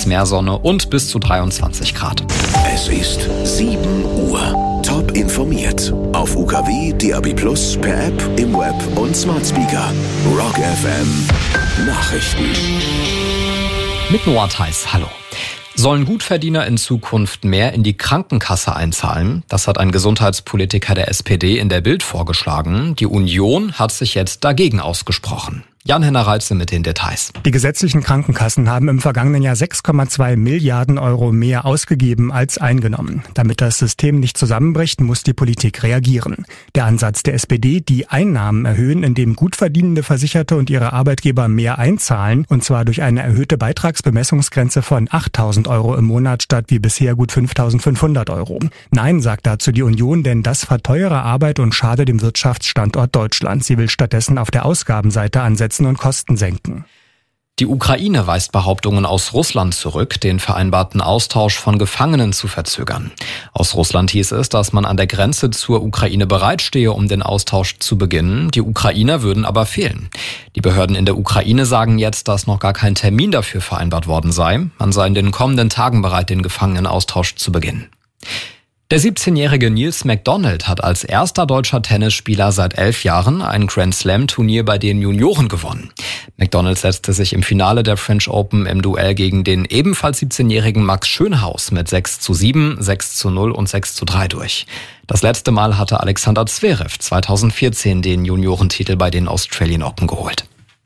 etwas mehr Sonne und bis zu 23 Grad. Es ist 7 Uhr. Top informiert. Auf UKW, DAB+, per App, im Web und Smart Speaker. Rock FM Nachrichten. Mit Noah Theis, hallo. Sollen Gutverdiener in Zukunft mehr in die Krankenkasse einzahlen? Das hat ein Gesundheitspolitiker der SPD in der Bild vorgeschlagen. Die Union hat sich jetzt dagegen ausgesprochen. Jan-Henner Reitze mit den Details. Die gesetzlichen Krankenkassen haben im vergangenen Jahr 6,2 Milliarden Euro mehr ausgegeben als eingenommen. Damit das System nicht zusammenbricht, muss die Politik reagieren. Der Ansatz der SPD, die Einnahmen erhöhen, indem gut verdienende Versicherte und ihre Arbeitgeber mehr einzahlen, und zwar durch eine erhöhte Beitragsbemessungsgrenze von 8.000 Euro im Monat statt wie bisher gut 5.500 Euro. Nein, sagt dazu die Union, denn das verteuere Arbeit und schade dem Wirtschaftsstandort Deutschland. Sie will stattdessen auf der Ausgabenseite ansetzen und Kosten senken. Die Ukraine weist Behauptungen aus Russland zurück, den vereinbarten Austausch von Gefangenen zu verzögern. Aus Russland hieß es, dass man an der Grenze zur Ukraine bereitstehe, um den Austausch zu beginnen. Die Ukrainer würden aber fehlen. Die Behörden in der Ukraine sagen jetzt, dass noch gar kein Termin dafür vereinbart worden sei. Man sei in den kommenden Tagen bereit, den Gefangenenaustausch zu beginnen. Der 17-jährige Niels McDonald hat als erster deutscher Tennisspieler seit 11 Jahren ein Grand-Slam-Turnier bei den Junioren gewonnen. McDonald setzte sich im Finale der French Open im Duell gegen den ebenfalls 17-jährigen Max Schönhaus mit 6:7, 6:0 und 6:3 durch. Das letzte Mal hatte Alexander Zverev 2014 den Juniorentitel bei den Australian Open geholt.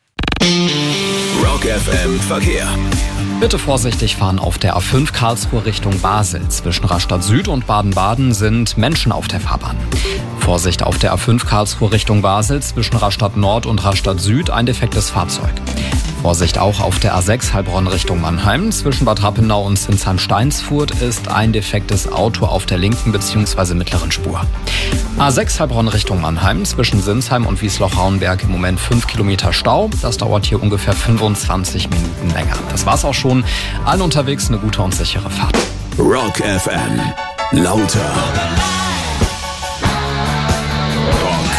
Rock FM Verkehr. Bitte vorsichtig fahren auf der A5 Karlsruhe Richtung Basel. Zwischen Rastatt Süd und Baden-Baden sind Menschen auf der Fahrbahn. Vorsicht auf der A5 Karlsruhe Richtung Basel. Zwischen Rastatt Nord und Rastatt Süd ein defektes Fahrzeug. Vorsicht auch auf der A6 Heilbronn Richtung Mannheim. Zwischen Bad Rappenau und Zinsheim-Steinsfurt ist ein defektes Auto auf der linken bzw. mittleren Spur. A6 Heilbronn Richtung Mannheim. Zwischen Sinsheim und Wiesloch-Rauenberg im Moment 5 Kilometer Stau. Das dauert hier ungefähr 25 Minuten länger. Das war's auch schon. Allen unterwegs eine gute und sichere Fahrt. Rock FM. Lauter. Rock.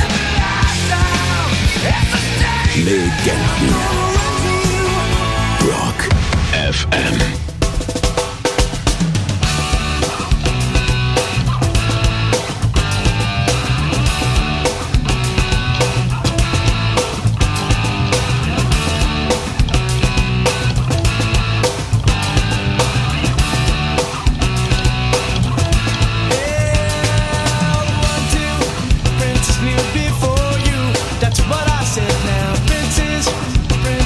Legenden. Rock FM. Before you, that's what I said now. Princess,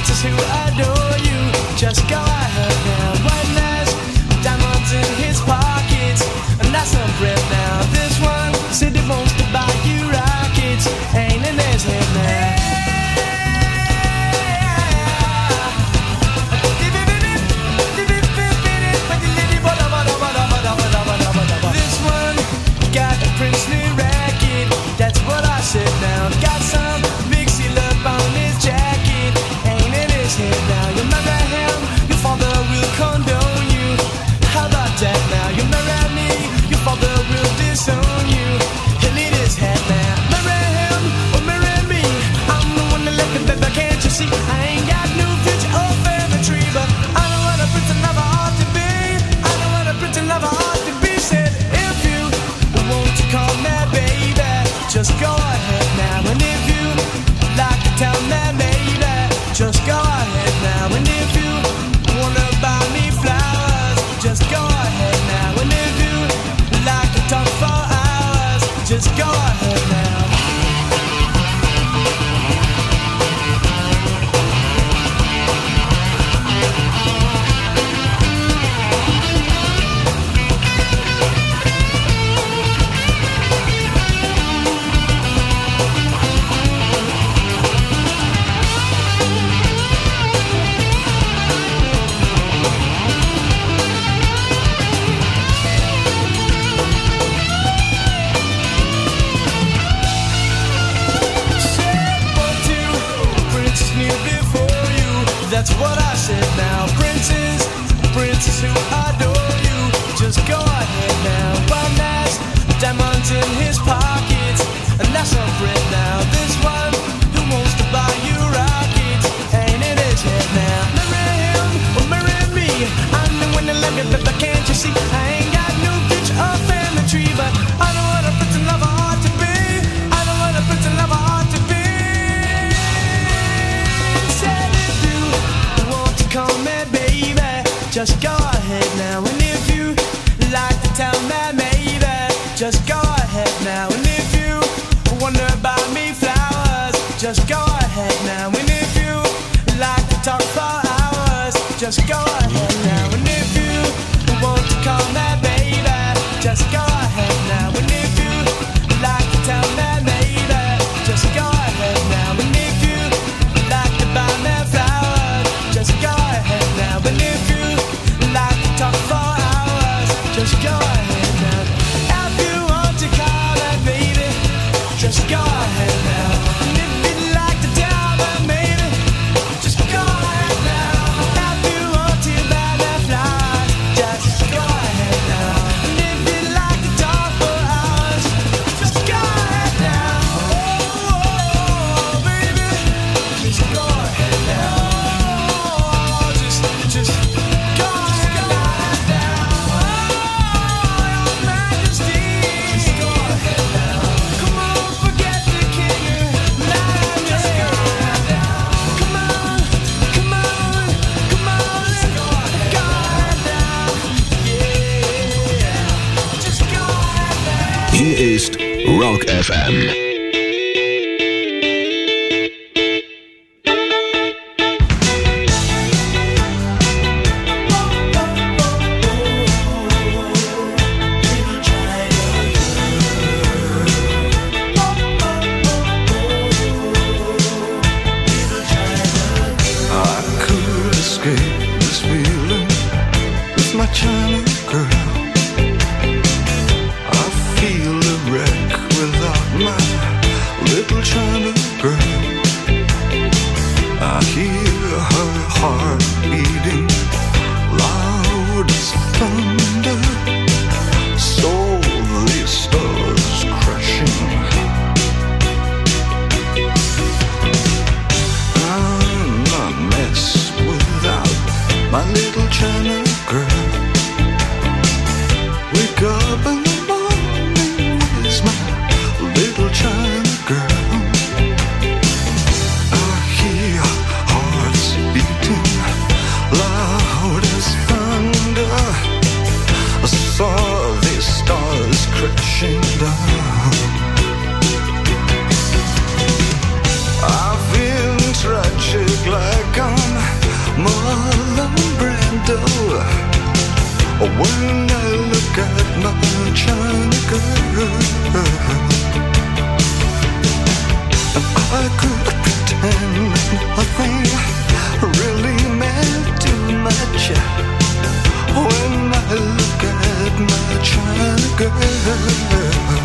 just go ahead now. And if you like to tell me, maybe, just go ahead now. And if you wonder about me flowers, just go ahead now. And if you like to talk for hours, just go ahead now. And if you want to call me baby, just go ahead now. And if you like to tell me maybe, just go ahead now. And if you like to buy me flowers, just go ahead now. And if you like to talk for hours, just go ahead now. If you want to call me baby, just go ahead now. And if you'd like to tell me maybe, just go ahead now. If you want to buy me flowers, just go ahead now. And if you'd like to talk for hours, just go ahead now. Oh, baby, just go ahead now. Just go ahead now. Oh, Your Majesty, just go ahead now. Come on, forget the king. Just go ahead now. Come on, come on, come on. Just go ahead now. Yeah, just go ahead now. Hier ist Rock FM. I could escape this feeling with my China girl. I feel a wreck without my little China girl. I hear her heart beating loud as thunder. So these stars crashing. I'm a mess without my little China girl. Wake up in the morning, where's my little China girl? I hear hearts beating loud as thunder. I saw these stars crashing down. I feel tragic like I'm Marlon Brando when I look at my China girl. I could pretend nothing really meant too much when I look at my China girl.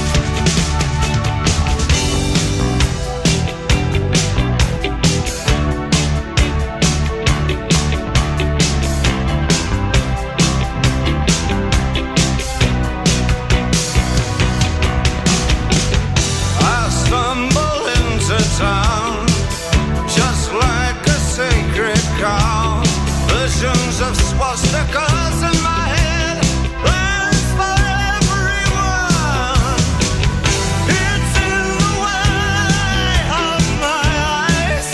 I stumble into town just like a sacred cow. Visions of swastikas in my head, plans for everyone. It's in the way of my eyes.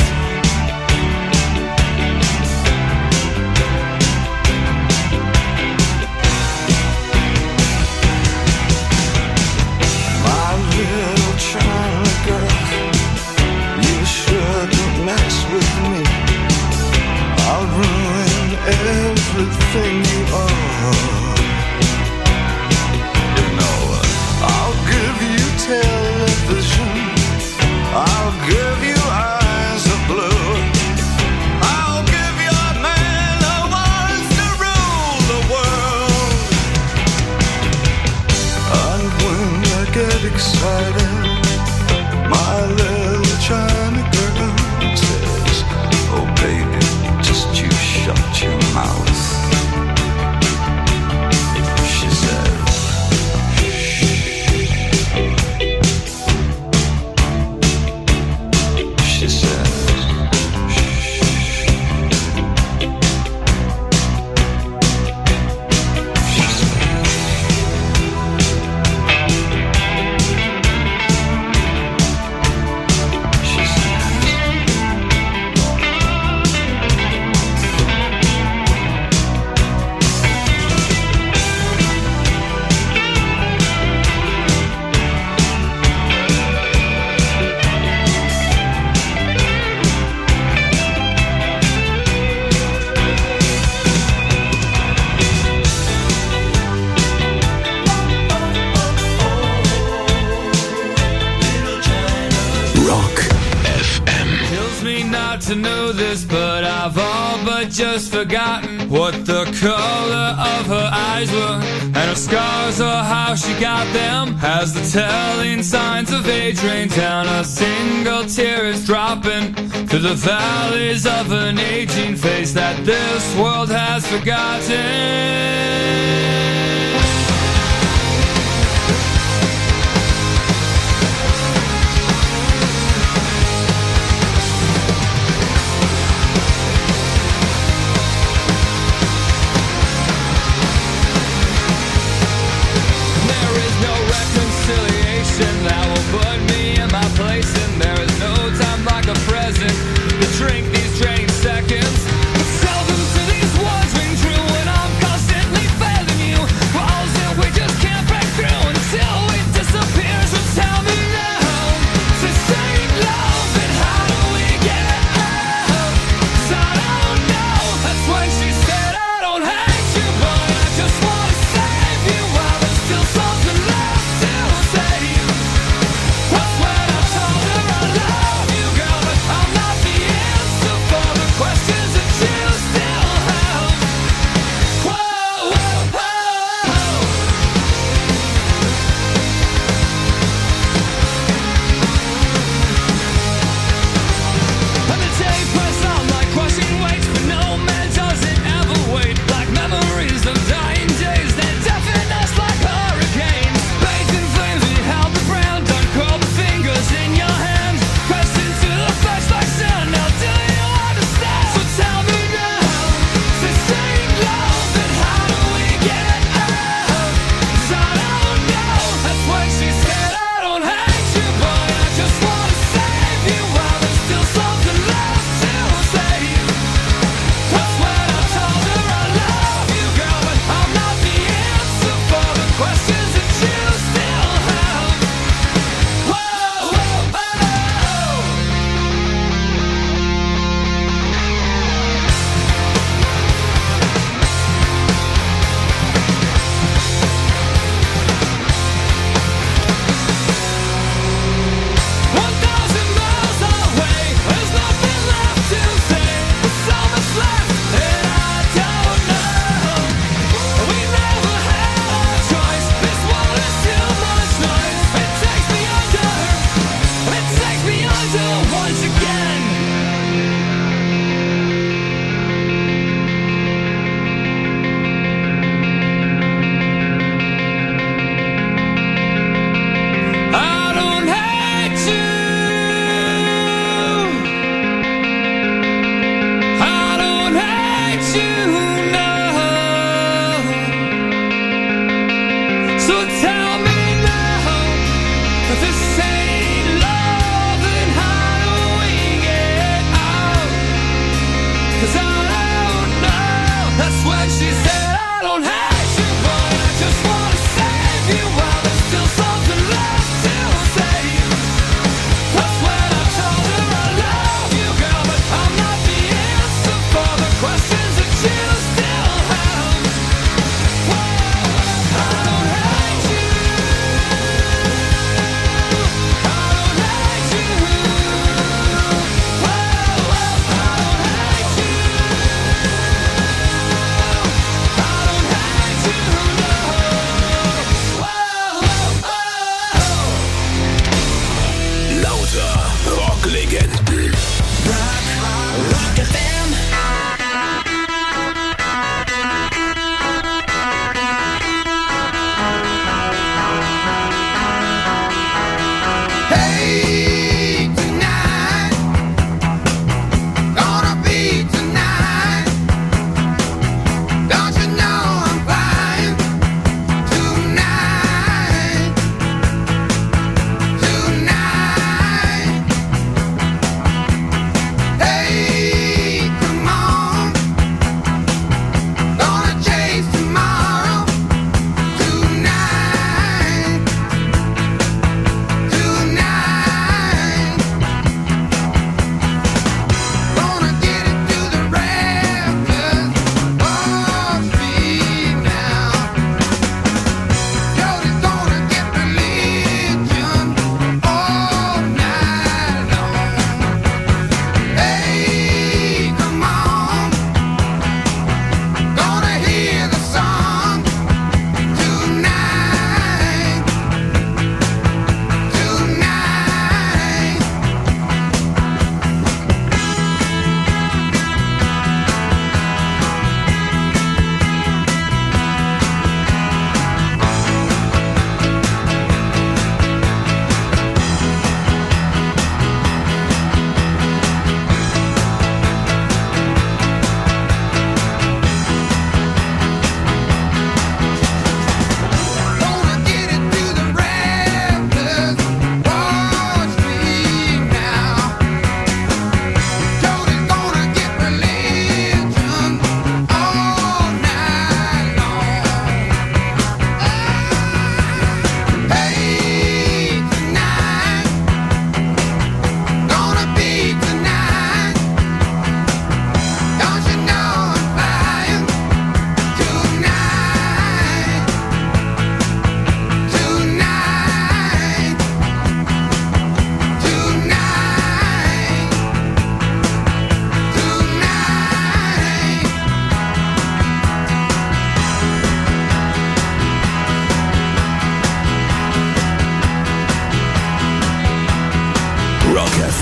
My little China girl, you shouldn't mess with me. I'll ruin everything you are. You know, I'll give you television, I'll give you eyes of blue, I'll give your man a wants to rule the world. And when I get excited, my little China girl says, oh baby, just you shut your mouth. She says, she says, she says, to know this, but I've all but just forgotten what the color of her eyes were, and her scars or how she got them. As the telling signs of age rain down, a single tear is dropping through the valleys of an aging face that this world has forgotten. That will put me in my place, and there is no time like a present to drink these draining seconds. But seldom do these words ring true when I'm constantly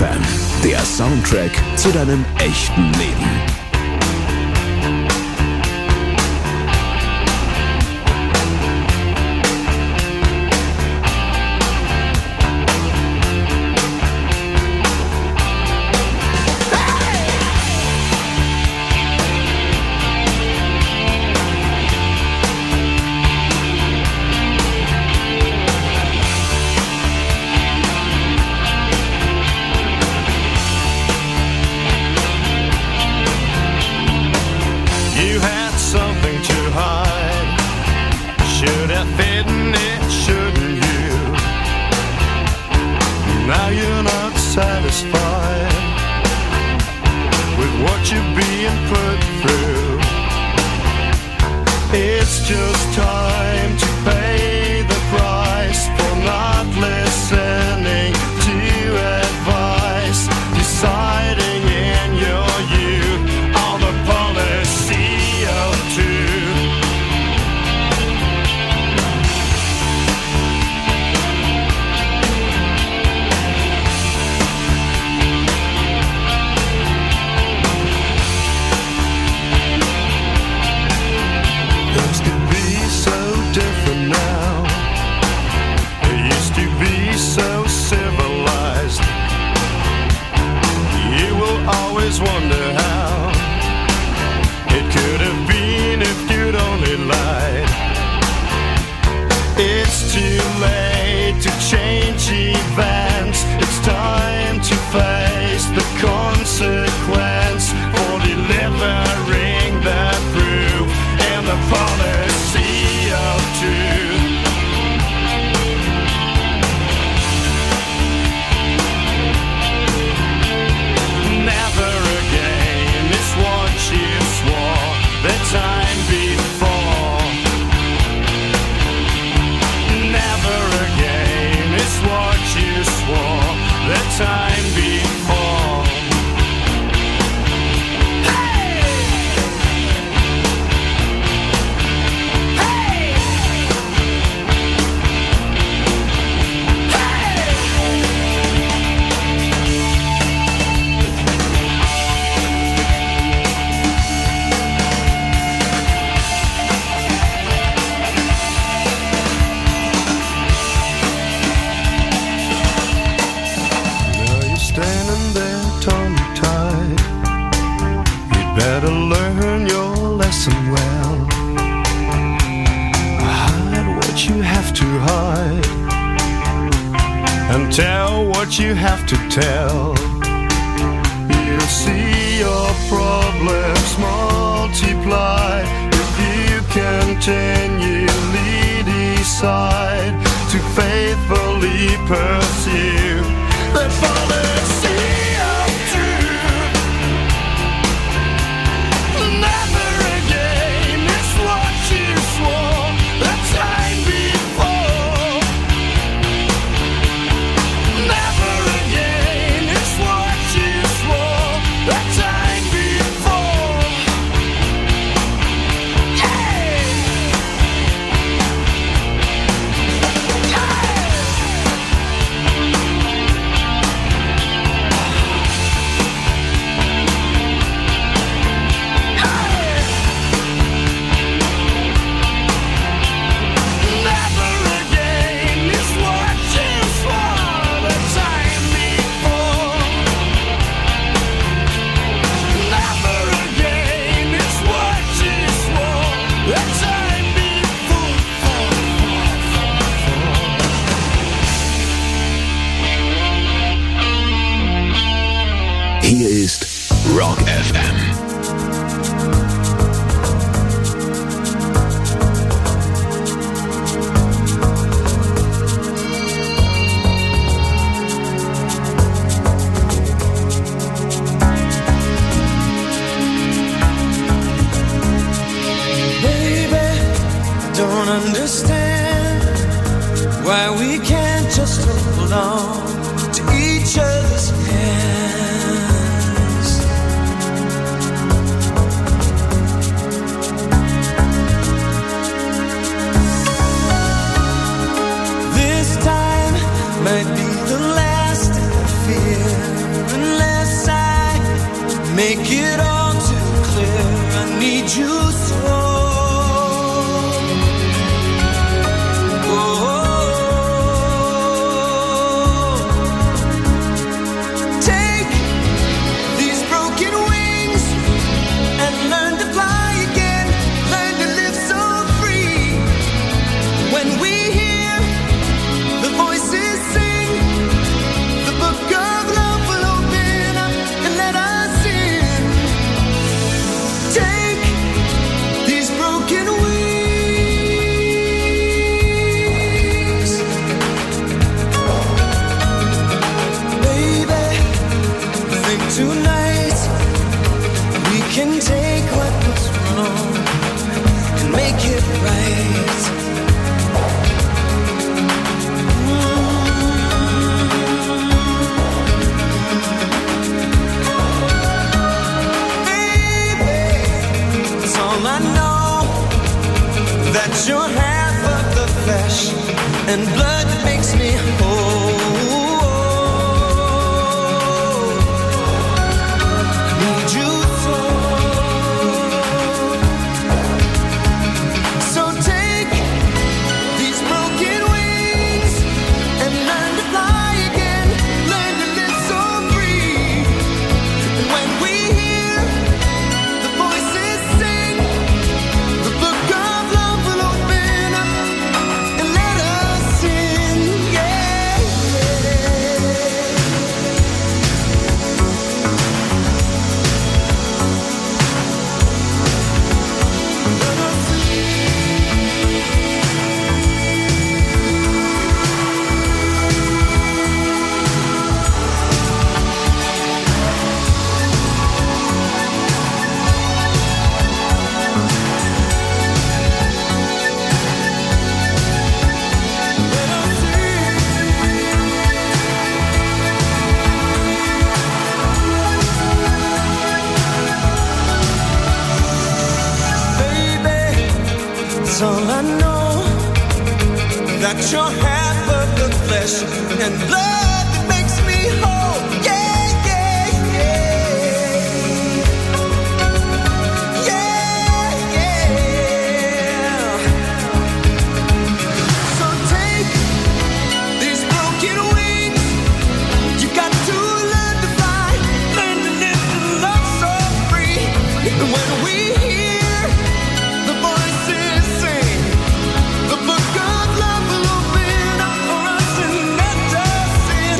FM, der Soundtrack zu deinem echten Leben. Tell you'll see your problems multiply if you continually decide to faithfully pursue the policy of truth. Never again is what you swore the time before. Never again is what you swore the time before. Yeah. Hier ist Rock FM. Don't understand why we can't just hold on to each other's hands. This time might be the last, I fear. that you're half of the flesh and blood that makes me whole. Need you so take these broken wings and learn to fly again, learn to live so free. And when we hear the voices sing, the book of love will open up and let us in, yeah, all I know, that you're half of the flesh and blood that makes me whole. Yeah, yeah, yeah. Yeah, yeah. So take these broken wings. You got to learn to fly, learn to live and love so free. And when we hear the voices sing, the book of love will open up for us and let us in.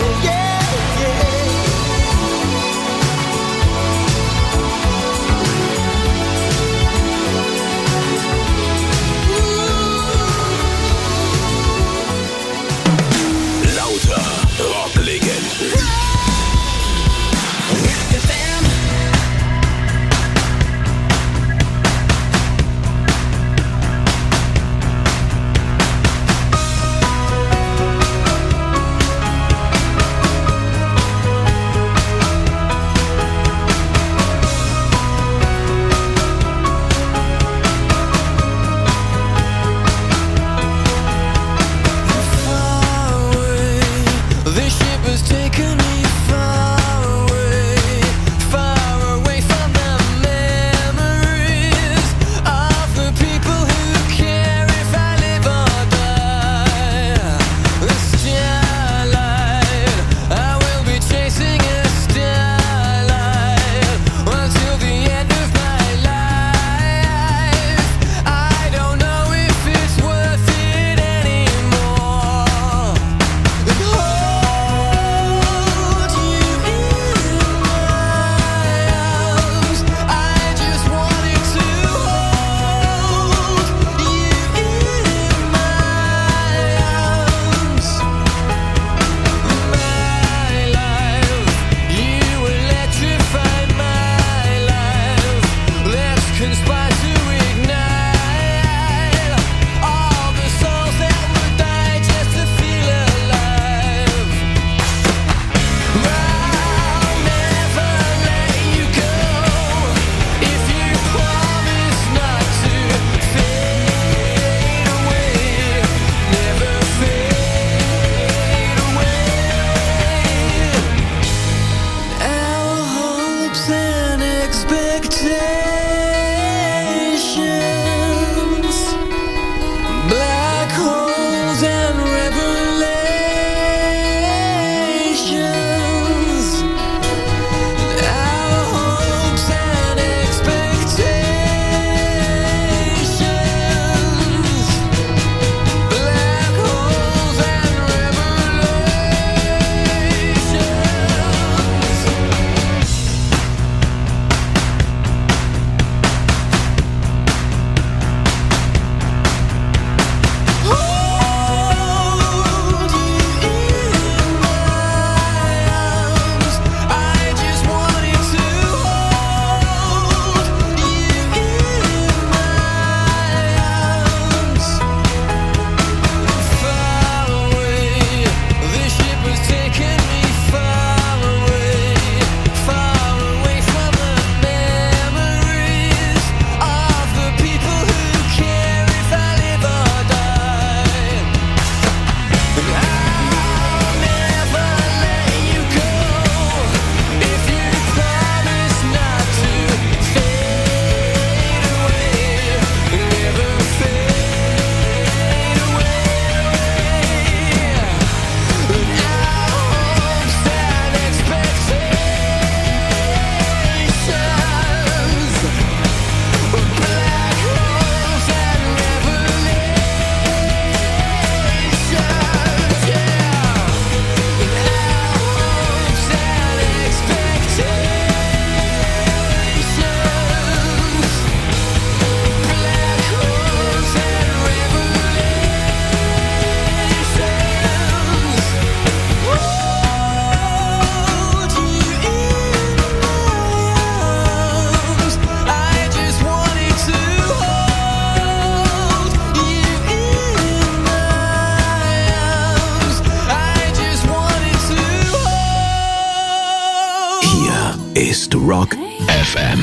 Rock FM.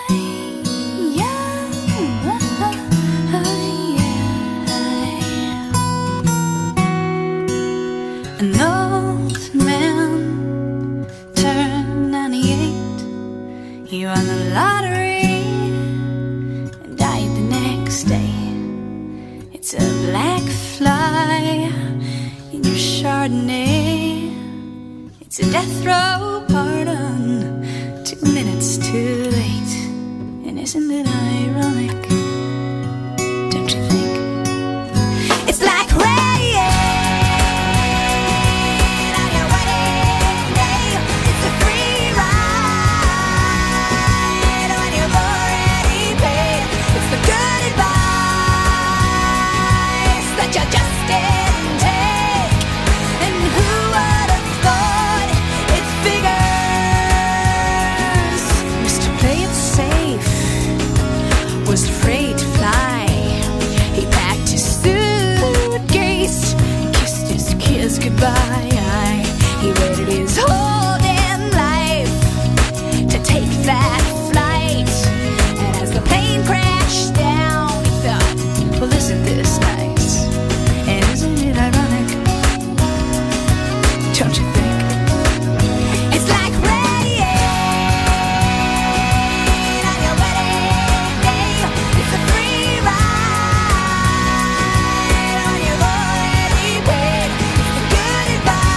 An old man turned 98. He won the lottery and died the next day. It's a black fly in your Chardonnay. It's a death row pardon, 2 minutes too late. And isn't it ironic? Don't you think? It's like rain on your wedding day. It's a free ride when you've already paid. It's the good advice that you just didn't take. And who would have thought it figures? Mr. Play It Safe was afraid to fly. He packed his suitcase, kissed his kids goodbye. He waited his whole damn life to take that flight. And as the plane crashed down, he thought, well, isn't this nice? And isn't it ironic? Don't you think? It's like rain on your wedding day. It's a free ride when you've already paid. It's the good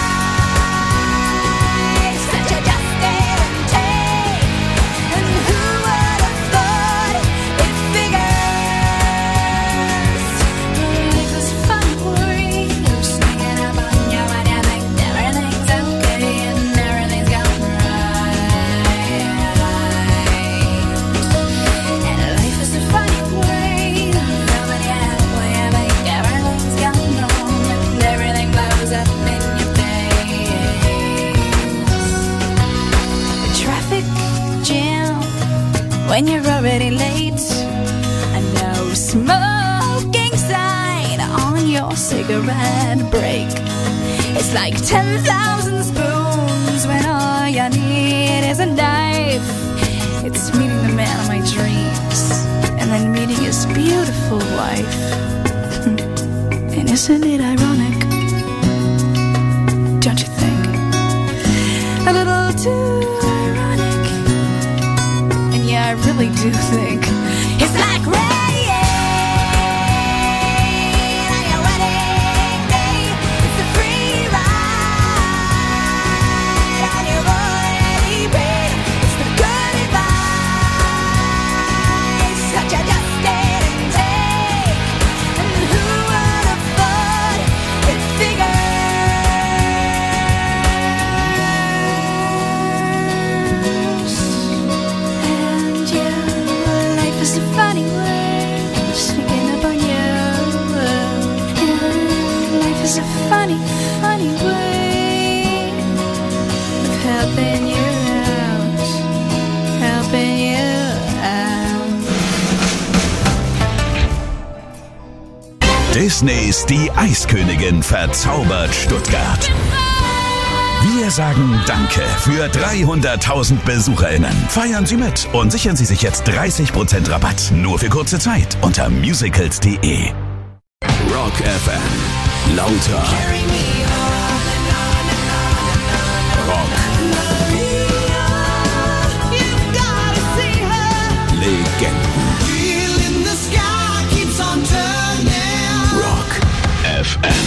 advice that you just didn't take. And who would have thought it figures? Life is a funny word. You're sneaking up on you when you think everything's okay and everything's going right. And life is a funny word. When you think everything's going wrong and everything blows up in your face. A traffic jam when you're already late. A no smoking sign on your cigarette break. It's like 10,000 spoons when all you need is a knife. It's meeting the man of my dreams and then meeting his beautiful wife. And isn't it ironic? Don't you think? A little too ironic. And yeah, I really do think it's like rain on your wedding day. It's a free ride when you've already paid. It's the good advice that you just didn't take. And who would have thought it figures? And yeah, life is a funny word, sneaking up on you. Yeah, life is a funny, funny way of helping you out, helping you out. Disneys Die Eiskönigin verzaubert Stuttgart. Wir sagen Danke für 300.000 BesucherInnen. Feiern Sie mit und sichern Sie sich jetzt 30% Rabatt. Nur für kurze Zeit unter musicals.de. Rock FM. Lauter. Rock. Legenden. Rock FM.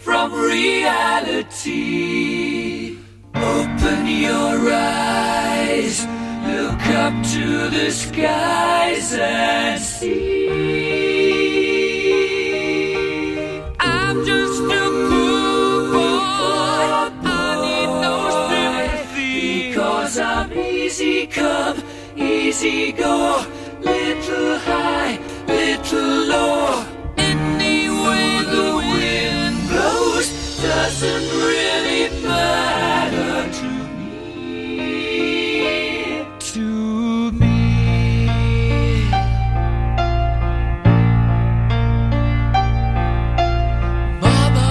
from reality. Open your eyes, look up to the skies and see. I'm just a poor boy, I need no sympathy, because I'm easy come, easy go, little high, little low. Any way the wind blows doesn't really matter to me, to me. Mama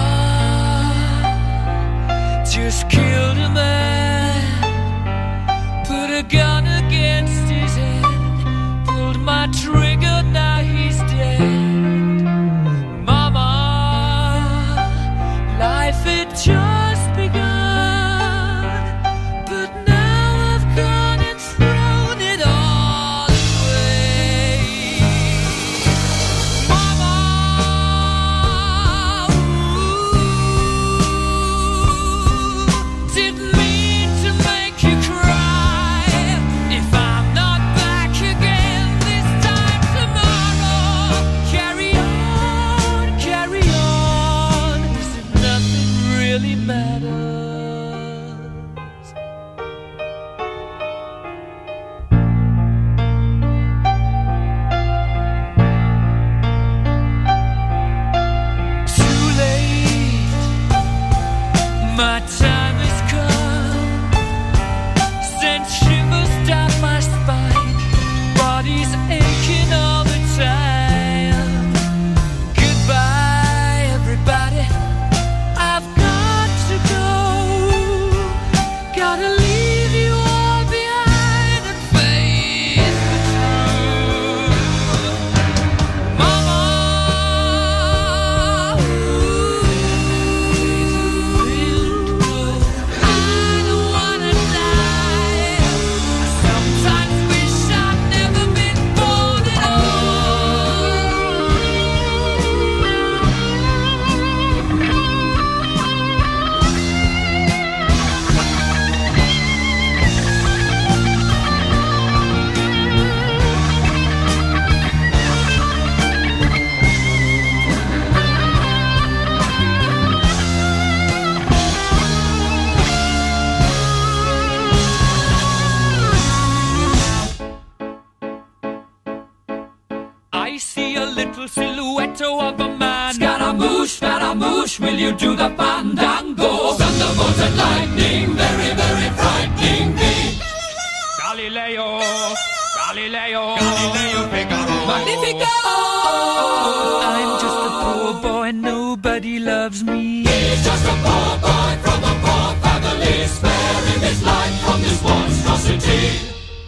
just killed a man, put a gun against his head, pulled my trigger, now he's dead. Mama, life had just begun, but now I've gone and thrown it all away. Mama, didn't mean to make you cry. If I'm not back again this time tomorrow, carry on, as if nothing really matters. Too late, my time has come. Sent shivers down my spine, body's aching all the time. Goodbye, everybody, I've got to go. Gotta leave you all behind and face the truth. Mama, I don't wanna die. I sometimes wish I'd never been born at I see a little silhouette of a man. Scaramouche, will you do the fandango? Thunderbolt and lightning, very, very frightening me. Galileo, Figaro, Magnifico. I'm just a poor boy, nobody loves me. He's just a poor boy from a poor family, sparing his life from this monstrosity.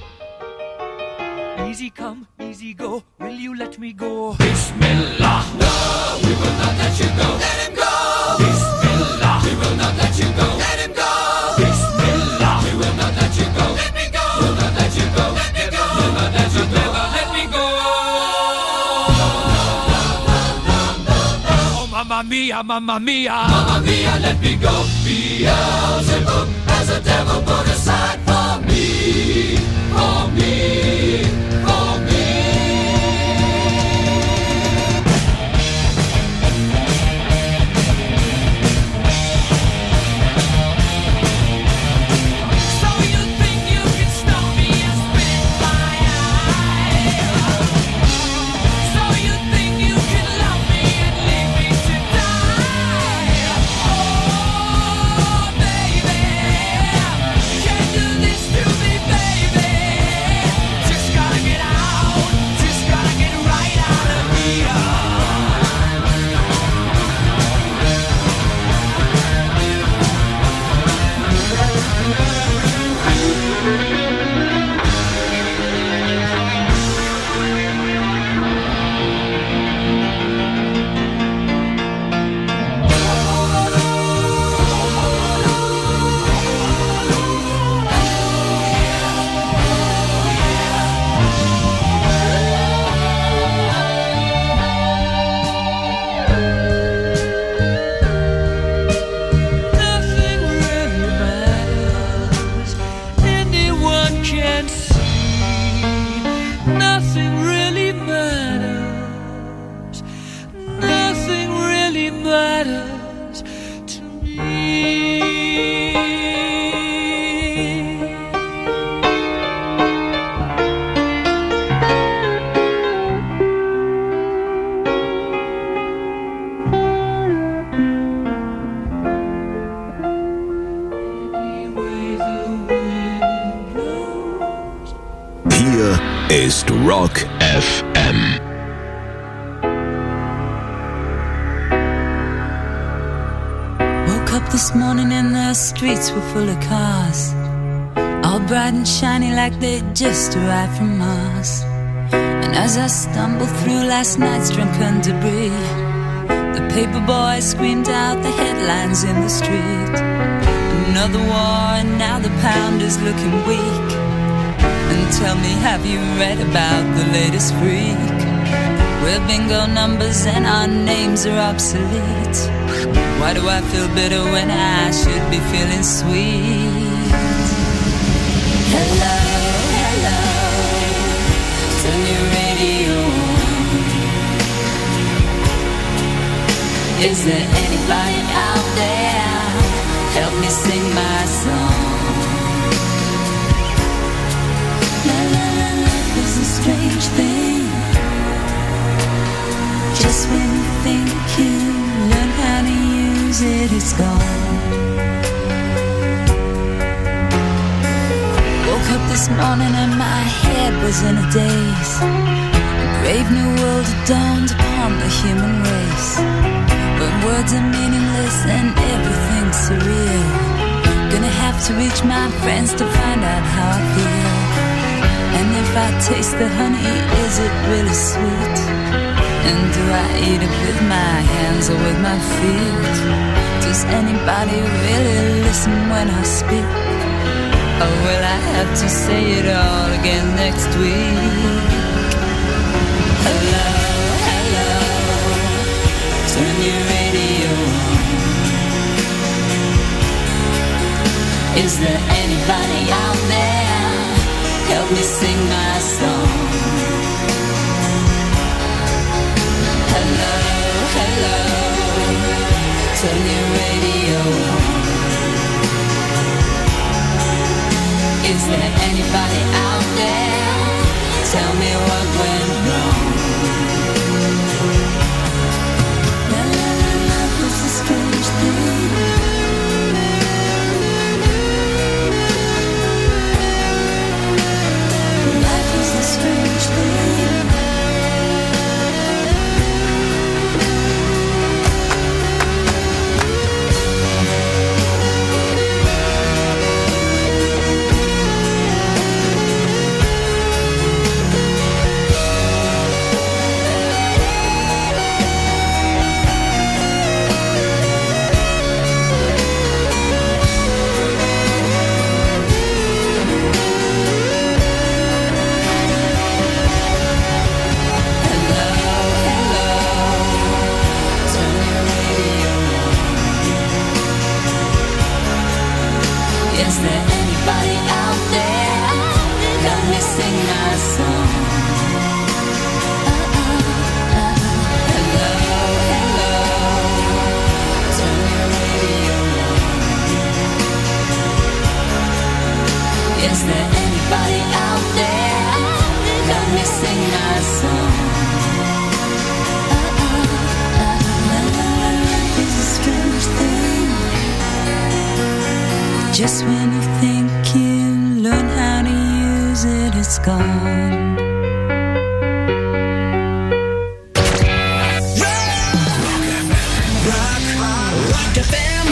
Easy come, easy go, will you let me go? Bismillah, no, we will not let you go. Let him go. Bismillah, we will not let you go. Let him go. Bismillah, we will not let you go. Let me go. We'll not let you go. Let me go. We'll not let you go. Never let me go. Oh, mamma mia, mamma mia. Mamma mia, let me go. Beelzebub has a devil put aside for me. For me. For me. So you think you can stop me and spit my eye? So you think you can love me and leave me to die? Oh, baby, can you ist Rock FM. Woke up this morning and the streets were full of cars, all bright and shiny like they just arrived from Mars. And as I stumbled through last night's drunken debris, the paper boy screamed out the headlines in the street. Another war and now the pound is looking weak. And tell me, have you read about the latest freak? We're bingo numbers and our names are obsolete. Why do I feel bitter when I should be feeling sweet? Hello, hello, turn your radio on. Is there anybody out there? Help me sing my song. La la la, life is a strange thing. Just when you think you learn how to use it, it's gone. Woke up this morning and my head was in a daze. A brave new world had dawned upon the human race. When words are meaningless and everything's surreal, gonna have to reach my friends to find out how I feel. And if I taste the honey, is it really sweet? And do I eat it with my hands or with my feet? Does anybody really listen when I speak? Or will I have to say it all again next week? Hello, hello, turn your radio on. Is there anybody out there? Help me sing my song. Hello, hello, turn your radio on. Is there anybody out there? Tell me what went wrong. La la la, love is a strange thing. Life is a strange thing. Is there anybody out there? Help me sing my song. Hello, hello, turn your radio on. Is there anybody out there? Help me sing my song. Life is a strange thing. Just when you think you learn how to use it, it's gone. Rock FM.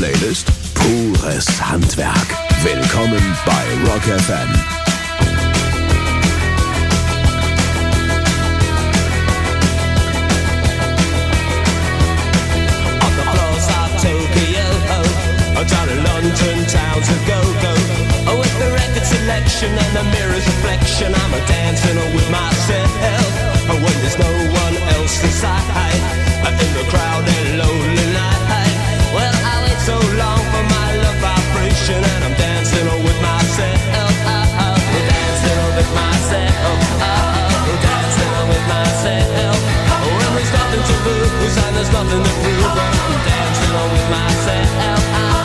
Playlist pures Handwerk. Willkommen bei Rock FM. Down in London town to go-go. Oh, with the record selection and the mirror's reflection, I'm a dancing with myself. Oh, when there's no one else inside, in the crowded lonely night. Well, I wait so long for my love vibration, and I'm dancing with myself. Dancing with myself. Dancing with myself. When there's nothing to lose and there's nothing to prove, I'm dancing with myself.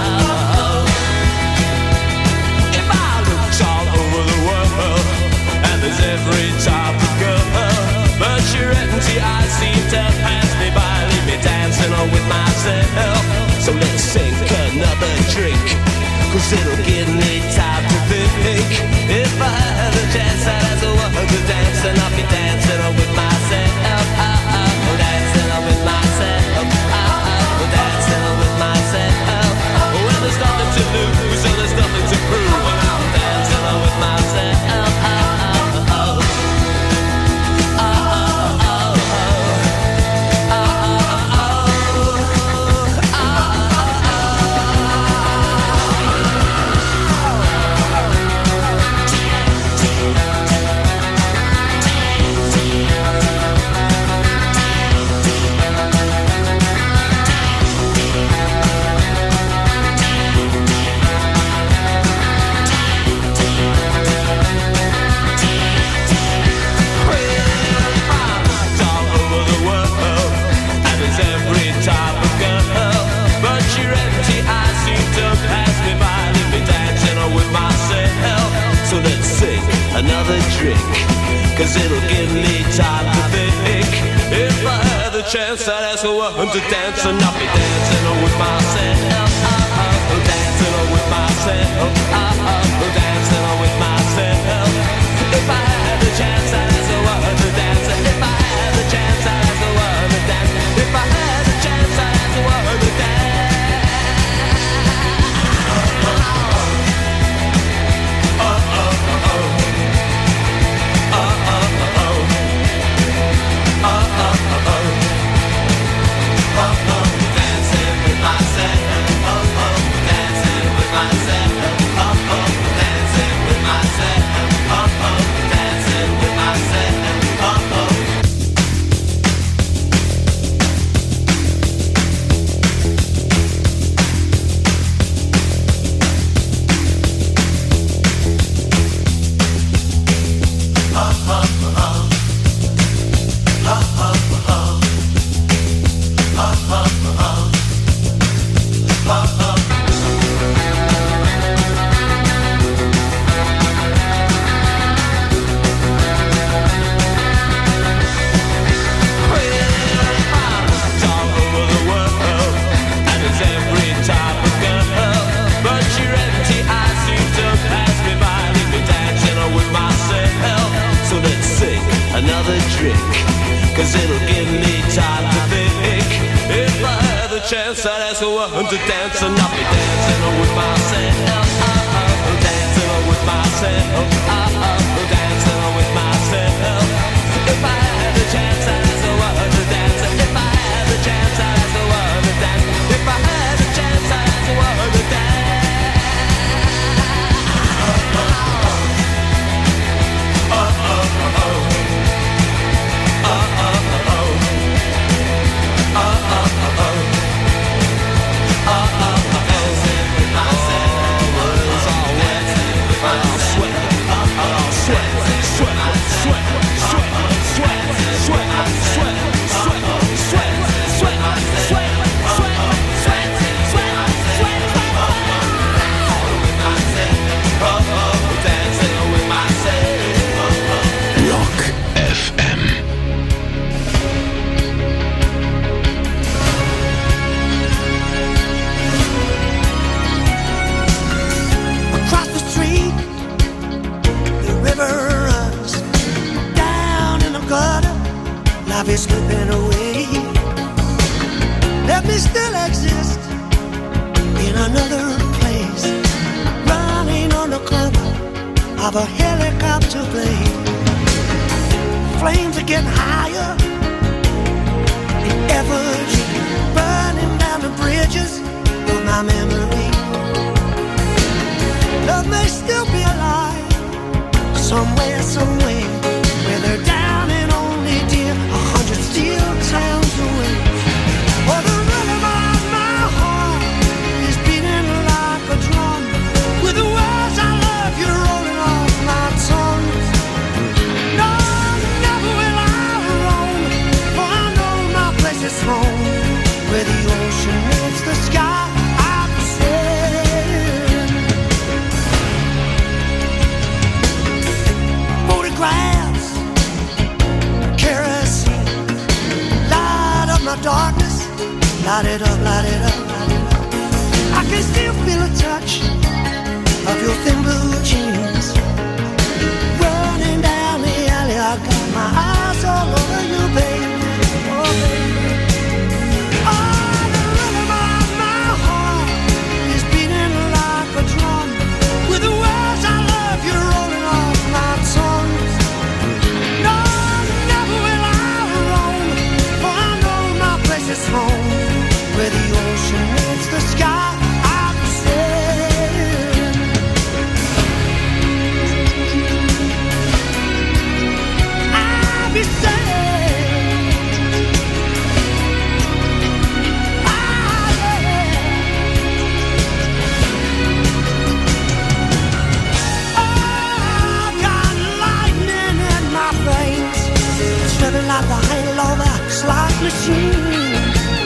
Every type of girl, but your empty eyes seem to pass me by, leave me dancing on with myself. So let's sink another drink, cause it'll give me time to think. If I had a chance, I'd ask a woman to dance, and I'll be dancing on with myself. Dancing on with myself. Dancing on with myself. When there's nothing to lose and there's nothing to prove, and I'm dancing on with myself. Another drink, cause it'll give me time to think. If I had the chance, I'd ask a woman to dance, and I'll be dancing with myself. Dancing with myself. Dancing with myself. If I had the chance, I'd ask a woman to dance. If I had the chance, I'd ask a woman to dance. If I had the chance, I'd ask a woman to dance. Another drink, cause it'll give me time to think. If I had the chance, I'd ask a woman to dance, and I'll be dancing with myself. Dancing with myself. Dancing with myself. If I had the chance, I'd ask a woman to dance. If I had the chance, I'd ask a woman to dance. If I had the chance, I'd ask a woman to dance. of a helicopter blade. Flames are getting higher in efforts, burning down the bridges of my memory. Love may still be alive somewhere, where they're down and only dear 100 steel towns away. Oh, the rhythm of my heart is beating like a drum, with the words I love you rolling off my tongue. No, never will I roam, for I know my place is home, where the ocean meets the sky. I'm sailing. Photographs, kerosene, light up my darkness, light it up, light it up, light it up. I can still feel a touch of your thin blue jeans running down the alley. I got my eyes all over you, baby. Oh, baby. Oh, the rhythm of my heart is beating like a drum, with the words I love you rolling off my tongue. No, never will I roam, for I know my place is home, where the ocean meets the sky. I'm sailing. I'll be sailing. Oh, got lightning in my veins, swimming like the hangover slot machine.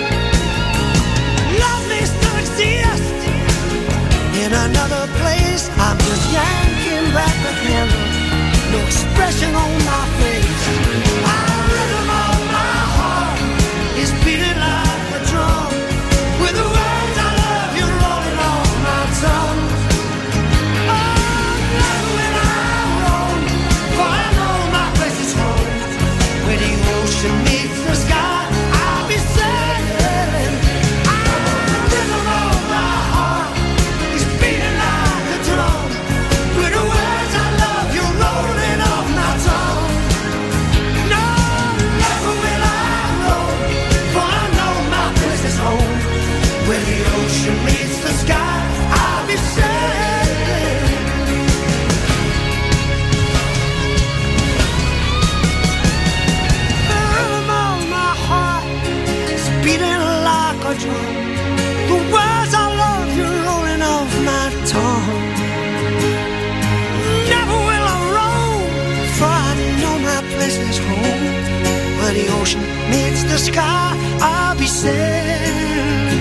Love may still exist in another place. I'm just yanking back the handle, no expression on my face. The rhythm of my heart is beating like a drum, with the words I love you rolling off my tongue. Oh, never will I roam, for I know my place is home, where the ocean meets the sky. I'll be sailing. The rhythm of my heart is beating like a drum, with the words I love you rolling off my tongue. No, never will I roam, for I know my place is home, where the ocean meets the sky. I'll be sailing. The rhythm of my heart is beating like a drum, the words I love you rolling off my tongue. Never will I roam, for I know my place is home, where the ocean meets the sky. I'll be sailing.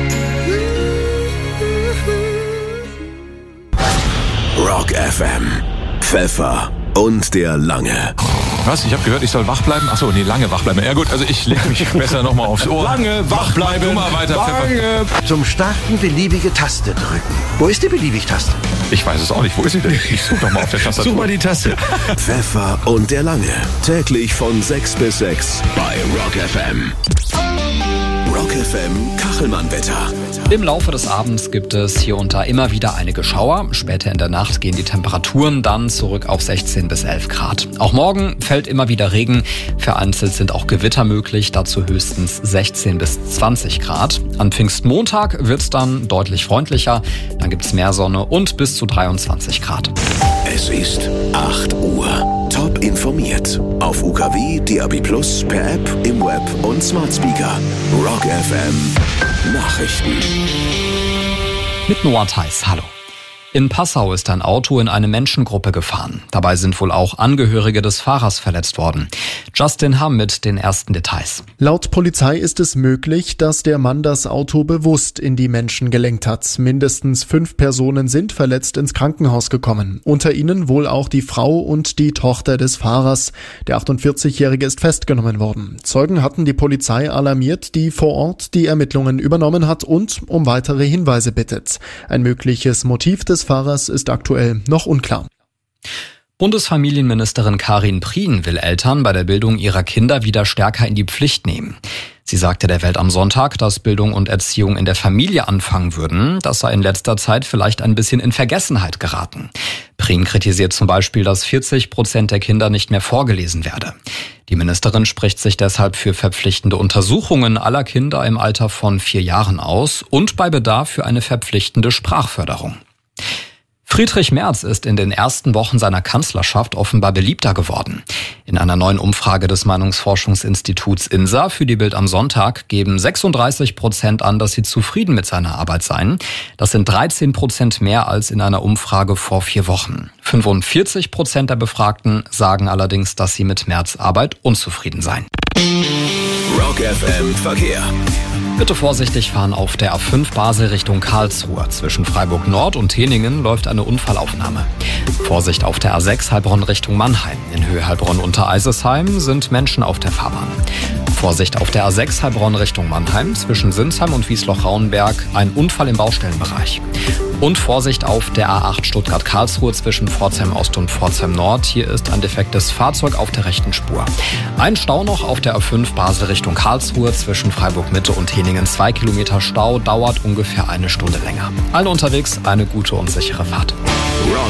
Rock FM. Pfeffer und der Lange. Was? Ich habe gehört, ich soll wach bleiben? Achso, nee, lange wach bleiben. Ja gut, also ich lege mich besser nochmal aufs Ohr. Lange wach bleiben. Du mal weiter, Lange. Zum Starten beliebige Taste drücken. Wo ist die Beliebig-Taste? Ich weiß es auch nicht. Wo ist sie denn? Ich suche doch mal auf der Tastatur. Such mal die Taste. Pfeffer und der Lange. Täglich von 6 bis 6 bei Rock FM. Rock FM Kachelmann-Wetter. Im Laufe des Abends gibt es hier und da immer wieder einige Schauer. Später in der Nacht gehen die Temperaturen dann zurück auf 16 bis 11 Grad. Auch morgen fällt immer wieder Regen. Vereinzelt sind auch Gewitter möglich, dazu höchstens 16 bis 20 Grad. An Pfingstmontag wird es dann deutlich freundlicher. Dann gibt es mehr Sonne und bis zu 23 Grad. Es ist 8 Uhr. Top informiert. Auf UKW, DAB+, per App, im Web und Smart Speaker. Rock FM Nachrichten. Mit Noah Theis, hallo. In Passau ist ein Auto in eine Menschengruppe gefahren. Dabei sind wohl auch Angehörige des Fahrers verletzt worden. Justin Hamm mit den ersten Details. Laut Polizei ist es möglich, dass der Mann das Auto bewusst in die Menschen gelenkt hat. Mindestens 5 Personen sind verletzt ins Krankenhaus gekommen. Unter ihnen wohl auch die Frau und die Tochter des Fahrers. Der 48-Jährige ist festgenommen worden. Zeugen hatten die Polizei alarmiert, die vor Ort die Ermittlungen übernommen hat und um weitere Hinweise bittet. Ein mögliches Motiv des Fahrers ist aktuell noch unklar. Bundesfamilienministerin Karin Prien will Eltern bei der Bildung ihrer Kinder wieder stärker in die Pflicht nehmen. Sie sagte der Welt am Sonntag, dass Bildung und Erziehung in der Familie anfangen würden. Das sei in letzter Zeit vielleicht ein bisschen in Vergessenheit geraten. Prien kritisiert zum Beispiel, dass 40% der Kinder nicht mehr vorgelesen werde. Die Ministerin spricht sich deshalb für verpflichtende Untersuchungen aller Kinder im Alter von 4 Jahren aus und bei Bedarf für eine verpflichtende Sprachförderung. Friedrich Merz ist in den ersten Wochen seiner Kanzlerschaft offenbar beliebter geworden. In einer neuen Umfrage des Meinungsforschungsinstituts INSA für die Bild am Sonntag geben 36% an, dass sie zufrieden mit seiner Arbeit seien. Das sind 13% mehr als in einer Umfrage vor 4 Wochen. 45% der Befragten sagen allerdings, dass sie mit Merz' Arbeit unzufrieden seien. Rock FM Verkehr. Bitte vorsichtig fahren auf der A5 Basel Richtung Karlsruhe. Zwischen Freiburg Nord und Teningen läuft eine Unfallaufnahme. Vorsicht auf der A6 Heilbronn Richtung Mannheim. In Höhe Heilbronn-Untereisesheim sind Menschen auf der Fahrbahn. Vorsicht auf der A6 Heilbronn Richtung Mannheim. Zwischen Sinsheim und Wiesloch-Rauenberg ein Unfall im Baustellenbereich. Und Vorsicht auf der A8 Stuttgart-Karlsruhe zwischen Pforzheim Ost und Pforzheim Nord. Hier ist ein defektes Fahrzeug auf der rechten Spur. Ein Stau noch auf der A5 Basel Richtung Karlsruhe zwischen Freiburg Mitte und Teningen. 2 Kilometer Stau, dauert ungefähr 1 Stunde länger. Allen unterwegs eine gute und sichere Fahrt.